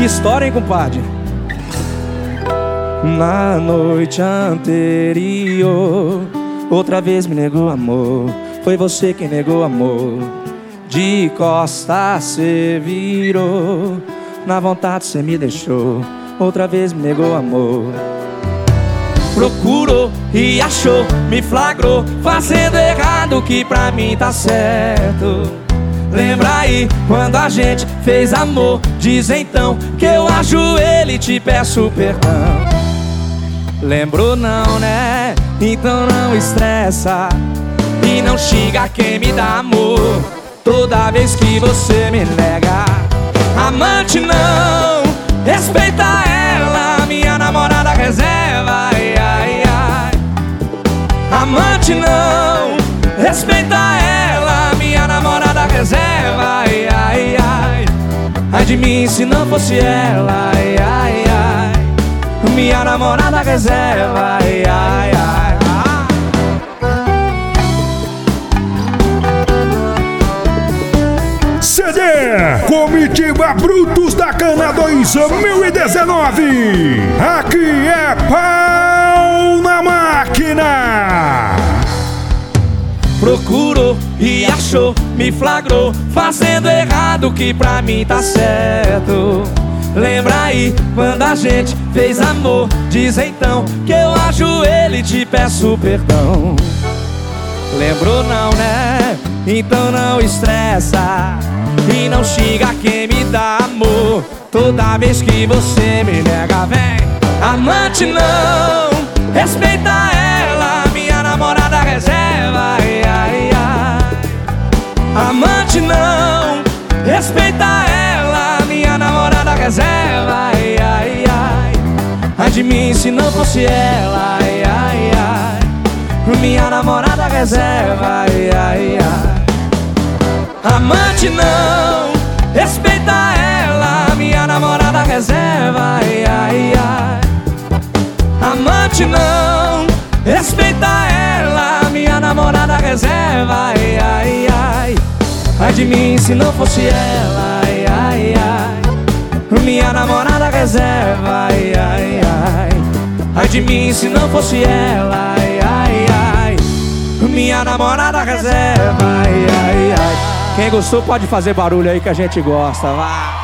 Que história, hein, compadre? Na noite anterior, outra vez me negou amor. Foi você quem negou amor. De costas cê virou, na vontade cê me deixou. Outra vez me negou amor. Procurou e achou, me flagrou, fazendo errado que pra mim tá certo. Lembra aí quando a gente fez amor? Diz então que eu ajoelho e te peço perdão. Lembrou não, né? Então não estressa e não xinga quem me dá amor. Toda vez que você me nega, amante não, respeita ela, minha namorada reserva. Ai, ai, ai. Amante não, respeita ela, minha namorada reserva. Ai, ai, ai. Ai de mim se não fosse ela. Ai, ai, ai. Minha namorada reserva. Ai, ai, ai. CD Comitiva Brutos da Cana 2019. Aqui é pau na máquina. Procurou e achou, me flagrou, fazendo errado que pra mim tá certo. Lembra aí quando a gente fez amor? Diz então que eu ajoelho e te peço perdão. Lembrou não, né? Então não estressa e não xinga quem me dá amor. Toda vez que você me nega, vem. Amante não, respeita ela, minha namorada reserva. Ai, ai, ai. Amante não, respeita ela, minha namorada reserva. Ai, ai, ai. Ai de mim se não fosse ela. Ai, ai, ai. Minha namorada reserva. Ai, ai, ai. Amante não, respeita ela, minha namorada reserva. Ai, ai, ai. Amante não, respeita ela, minha namorada reserva. Ai, ai, ai. Ai de mim se não fosse ela. Ai, ai, ai. Minha namorada reserva. Ai, ai, ai. Ai de mim se não fosse ela. Ai, ai, ai. Minha namorada reserva. Ai, ai, ai. Quem gostou pode fazer barulho aí que a gente gosta, vai.